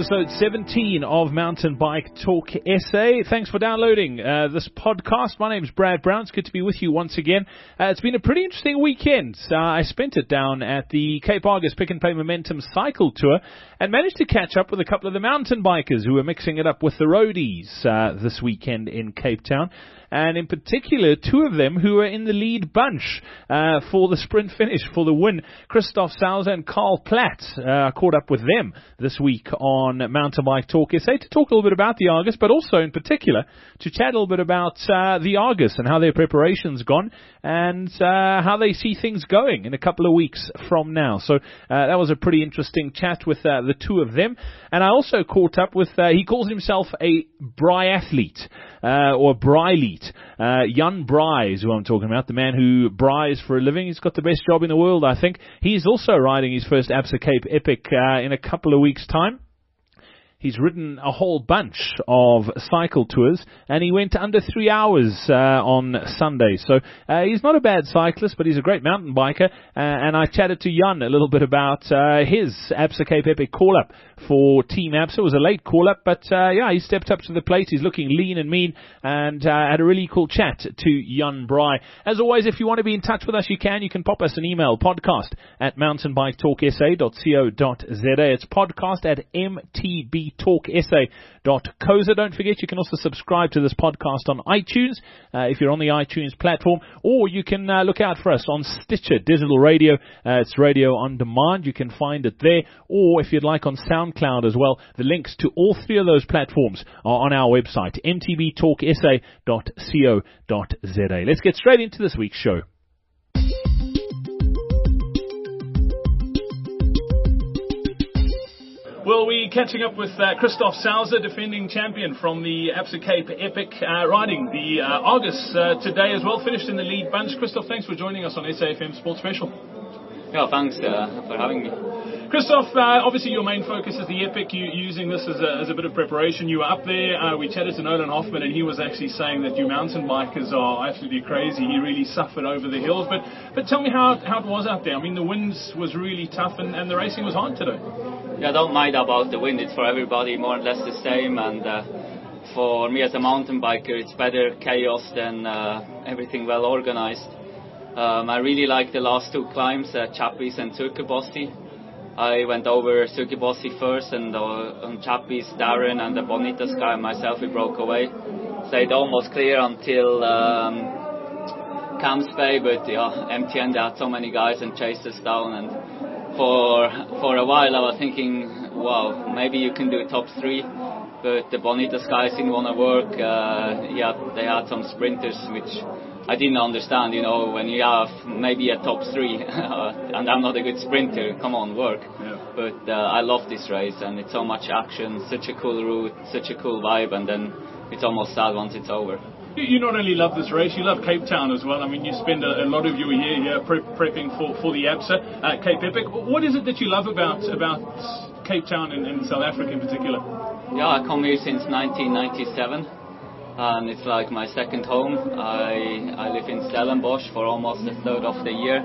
episode 17 of Mountain Bike Talk SA. Thanks for downloading this podcast. My name is Brad Brown. It's good to be with you once again. It's been a pretty interesting weekend. I spent it down at the Cape Argus Pick and Pay Momentum Cycle Tour and managed to catch up with a couple of the mountain bikers who were mixing it up with the roadies this weekend in Cape Town. And in particular, two of them who were in the lead bunch for the sprint finish, for the win. Christoph Sauser and Carl Platt. I caught up with them this week on Mountain Bike Talk SA to talk a little bit about the Argus, but also in particular to chat a little bit about the Argus and how their preparation's gone and how they see things going in a couple of weeks from now. So that was a pretty interesting chat with the two of them. And I also caught up with, he calls himself a Bryathlete, or Brylete. Jan Bry is who I'm talking about, the man who bries for a living. He's got the best job in the world, I think. He's also riding his first Absa Cape Epic in a couple of weeks' time. He's ridden a whole bunch of cycle tours, and he went under 3 hours on Sunday. So he's not a bad cyclist, but he's a great mountain biker. And I chatted to Jan a little bit about his Absa Cape Epic call-up for Team Absa. It was a late call-up, but he stepped up to the plate. He's looking lean and mean, and had a really cool chat to Jan Bry. As always, if you want to be in touch with us, you can. You can pop us an email, podcast@mountainbiketalksa.co.za. It's podcast@mtbtalksa.co.za. Don't forget, you can also subscribe to this podcast on iTunes if you're on the iTunes platform, or you can look out for us on Stitcher Digital Radio. It's radio on demand. You can find it there, or if you'd like on SoundCloud as well. The links to all three of those platforms are on our website, mtbtalksa.co.za. Let's get straight into this week's show. Well, we're catching up with Christoph Sauser, defending champion from the Absa Cape Epic, riding the Argus today as well, finished in the lead bunch. Christoph, thanks for joining us on SAFM Sports Special. Yeah, thanks for having me. Christoph, obviously your main focus is the Epic. You're using this as a bit of preparation. You were up there. We chatted to Nolan Hoffman, and he was actually saying that you mountain bikers are absolutely crazy. He really suffered over the hills. But tell me how it was out there. I mean, the wind was really tough, and the racing was hard today. Yeah, I don't mind about the wind. It's for everybody more or less the same. And for me as a mountain biker, it's better chaos than everything well organized. I really like the last two climbs, Chappies and Suikerbossi. I went over Suikerbossi first, and on Chappies, Darren and the Bonita Sky and myself, we broke away. Stayed almost clear until Camps Bay, but MTN, they had so many guys and chased us down. And for a while I was thinking, wow, maybe you can do top three. But the Bonita Skies didn't want to work. They had some sprinters, which I didn't understand. When you have maybe a top three, and I'm not a good sprinter, come on, work. Yeah. But I love this race, and it's so much action, such a cool route, such a cool vibe, and then it's almost sad once it's over. You not only love this race, you love Cape Town as well. I mean, you spend a lot of your year here prepping for the Absa Cape Epic. What is it that you love about Cape Town in South Africa in particular? Yeah, I come here since 1997, and it's like my second home. I live in Stellenbosch for almost a third of the year.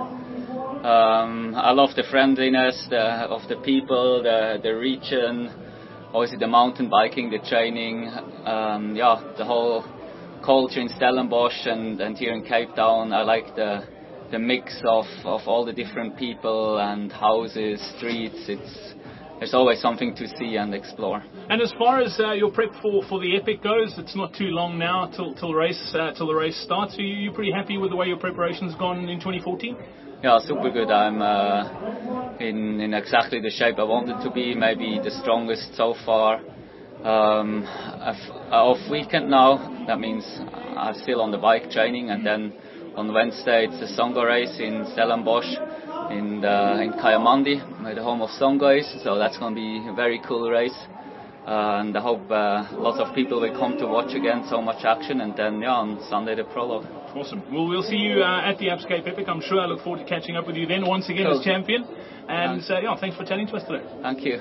I love the friendliness of the people, the region, obviously the mountain biking, the training, the whole culture in Stellenbosch and here in Cape Town. I like the mix of all the different people and houses, streets. There's always something to see and explore. And as far as your prep for the Epic goes, it's not too long now till the race starts. Are you pretty happy with the way your preparation's gone in 2014? Yeah, super good. I'm in exactly the shape I wanted to be, maybe the strongest so far. Off weekend now, that means I'm still on the bike training, and then on Wednesday it's the Songo race in Stellenbosch in Kayamandi, the home of Songo is, so that's going to be a very cool race, and I hope lots of people will come to watch again. So much action, and then on Sunday the prologue. Awesome. Well, we'll see you at the Absa Cape Epic. I'm sure I look forward to catching up with you then once again as champion, and thanks for chatting to us today. Thank you.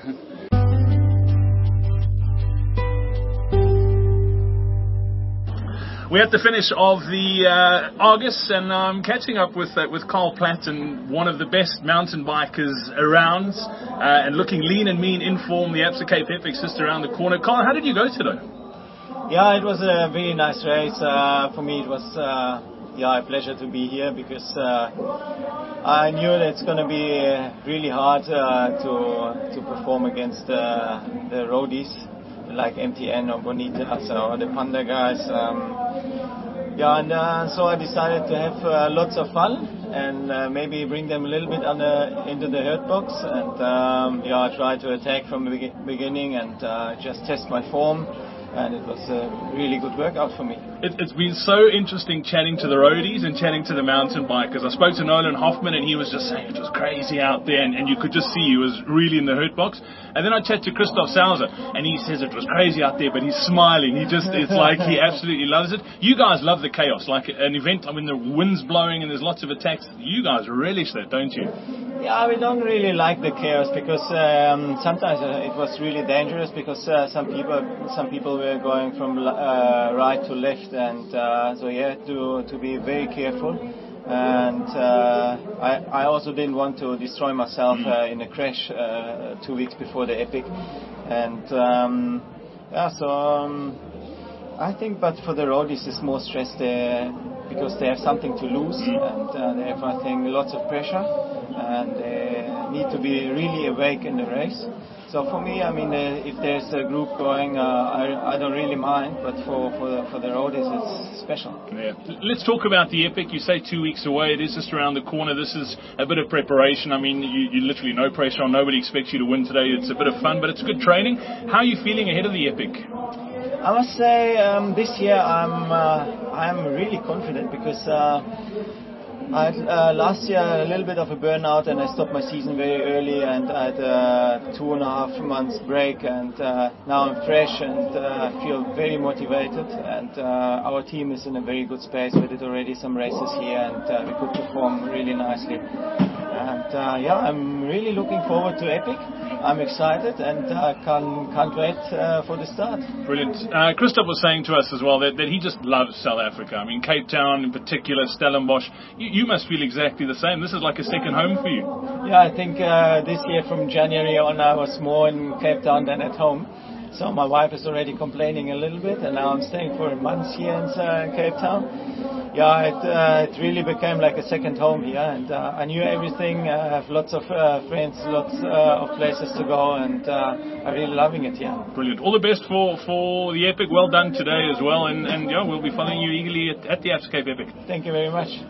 We're at the finish of the Argus, and I'm catching up with Carl Platt, and one of the best mountain bikers around, and looking lean and mean in form. The Absa Cape Epic's just around the corner. Carl, how did you go today? Yeah, it was a very nice race. For me, it was a pleasure to be here because I knew that it's going to be really hard to perform against the roadies like MTN or Bonita, or the Panda guys. So I decided to have lots of fun and maybe bring them a little bit into the hurt box, and I tried to attack from the beginning and just test my form. And it was a really good workout for me. It's been so interesting chatting to the roadies and chatting to the mountain bikers. I spoke to Nolan Hoffman, and he was just saying it was crazy out there, and you could just see he was really in the hurt box. And then I chatted to Christoph Sauser, and he says it was crazy out there, but he's smiling. It's like he absolutely loves it. You guys love the chaos, like an event when the wind's blowing and there's lots of attacks. You guys relish that, don't you? Yeah, we don't really like the chaos because sometimes it was really dangerous because some people were going from right to left, and so you had to be very careful. And I also didn't want to destroy myself in a crash 2 weeks before the Epic. And I think, but for the roadies, it's more stress there because they have something to lose, and they have, I think, lots of pressure, and they need to be really awake in the race. So for me, I mean, if there's a group going, I don't really mind, but for the roadies, it's special. Yeah. Let's talk about the Epic. You say 2 weeks away. It is just around the corner. This is a bit of preparation. I mean, you literally no pressure on. Nobody expects you to win today. It's a bit of fun, but it's good training. How are you feeling ahead of the Epic? I must say this year I'm really confident because I had last year a little bit of a burnout, and I stopped my season very early, and I had a 2.5 months break, and now I'm fresh and I feel very motivated, and our team is in a very good space. We did already some races here, and we could perform really nicely. And I'm really looking forward to Epic. I'm excited and can't wait for the start. Brilliant. Christoph was saying to us as well that he just loves South Africa. I mean, Cape Town in particular, Stellenbosch. You must feel exactly the same. This is like a second home for you. Yeah, I think this year from January on I was more in Cape Town than at home. So my wife is already complaining a little bit, and now I'm staying for a month here in Cape Town. Yeah, it really became like a second home here, and I knew everything. I have lots of friends, lots of places to go, and I'm really loving it here. Brilliant. All the best for the Epic. Well done today as well, and we'll be following you eagerly at the Absa Cape Epic. Thank you very much.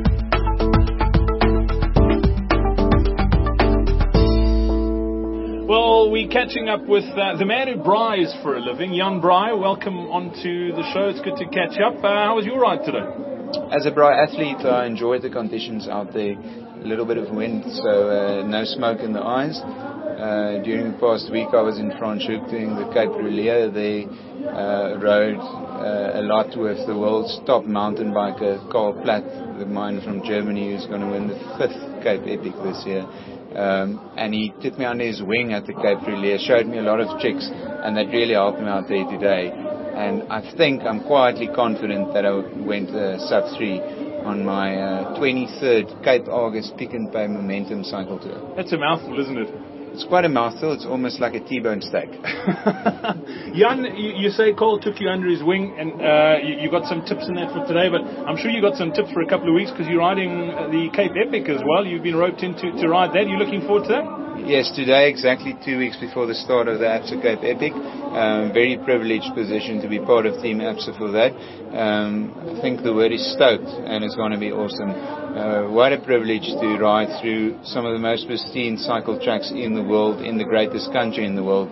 Well, we're catching up with the man who braais for a living, Jan Braai. Welcome onto the show. It's good to catch up. How was your ride today? As a braai athlete, I enjoyed the conditions out there. A little bit of wind, so no smoke in the eyes. During the past week, I was in Franschhoek doing the Cape Relais. They rode a lot with the world's top mountain biker, Carl Platt, the man from Germany, who's going to win the 5th Cape Epic this year. And he took me under his wing at the Cape Relais, showed me a lot of tricks, and that really helped me out there today. And I think I'm quietly confident that I went sub 3 on my 23rd Cape Argus Pick and Pay Momentum cycle tour. That's a mouthful, isn't it? It's quite a mouthful. It's almost like a T-bone steak. Jan, you say Cole took you under his wing, and you got some tips in that for today, but I'm sure you got some tips for a couple of weeks because you're riding the Cape Epic as well. You've been roped in to ride that. You looking forward to that? Yes, today, exactly 2 weeks before the start of the Absa Cape Epic. Very privileged position to be part of Team Absa for that. I think the word is stoked, and it's going to be awesome. What a privilege to ride through some of the most pristine cycle tracks in the world, in the greatest country in the world.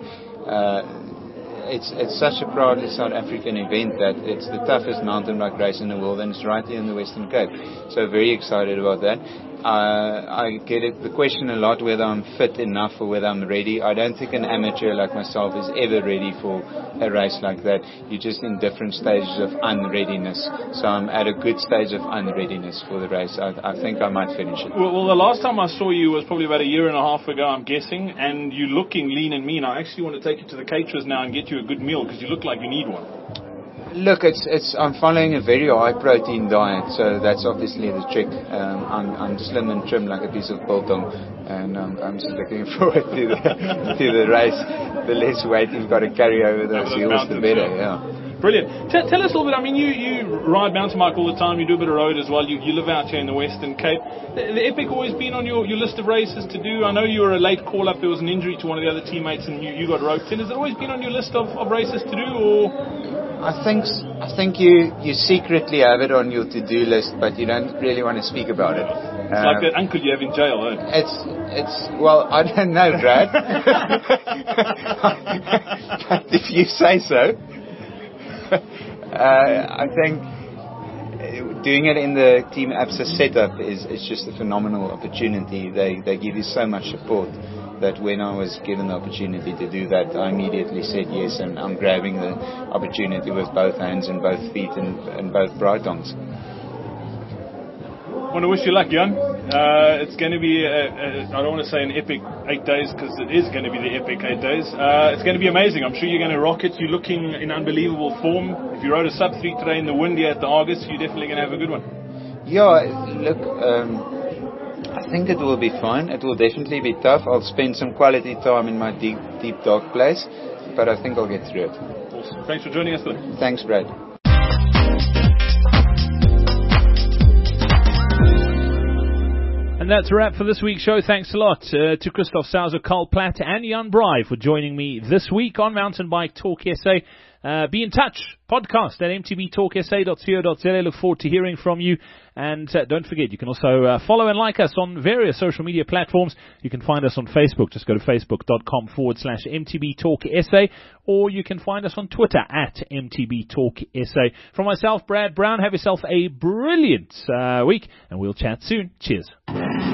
It's such a proudly South African event that it's the toughest mountain bike race in the world, and it's right here in the Western Cape. So very excited about that. I get the question a lot whether I'm fit enough or whether I'm ready. I don't think an amateur like myself is ever ready for a race like that. You're just in different stages of unreadiness. So I'm at a good stage of unreadiness for the race. I think I might finish it. Well, the last time I saw you was probably about a year and a half ago, I'm guessing, and you're looking lean and mean. I actually want to take you to the caterers now and get you a good meal because you look like you need one. Look, I'm following a very high protein diet, so that's obviously the trick. I'm slim and trim like a piece of biltong, and I'm just looking forward to the race. The less weight you've got to carry over those hills, the better. Yeah. Brilliant. Tell us a little bit. I mean, you ride mountain bike all the time. You do a bit of road as well. You live out here in the Western Cape. The Epic always been on your list of races to do. I know you were a late call-up. There was an injury to one of the other teammates, and you got roped in. Has it always been on your list of races to do, or? I think you secretly have it on your to-do list, but you don't really want to speak about it. It's like that uncle you have in jail, eh? Well, I don't know, Brad. But if you say so. I think doing it in the Team ABSA setup is just a phenomenal opportunity. They give you so much support that when I was given the opportunity to do that, I immediately said yes, and I'm grabbing the opportunity with both hands and both feet and both brightongs. I want to wish you luck, Jan. It's going to be, I don't want to say an epic 8 days, because it is going to be the epic 8 days. It's going to be amazing. I'm sure you're going to rock it. You're looking in unbelievable form. If you rode a sub 3 today in the wind here at the Argus, you're definitely going to have a good one. Yeah, look, I think it will be fine. It will definitely be tough. I'll spend some quality time in my deep dark place, but I think I'll get through it. Awesome. Thanks for joining us today. Thanks, Brad. And that's a wrap for this week's show. Thanks a lot to Christoph Sauser, Carl Platt and Jan Braai for joining me this week on Mountain Bike Talk SA. Be in touch. Podcast at mtbtalksa.co.za. Look forward to hearing from you. And don't forget, you can also follow and like us on various social media platforms. You can find us on Facebook. Just go to facebook.com/MTBTalkSA, or you can find us on Twitter at MTBTalkSA. From myself, Brad Brown, have yourself a brilliant week, and we'll chat soon. Cheers.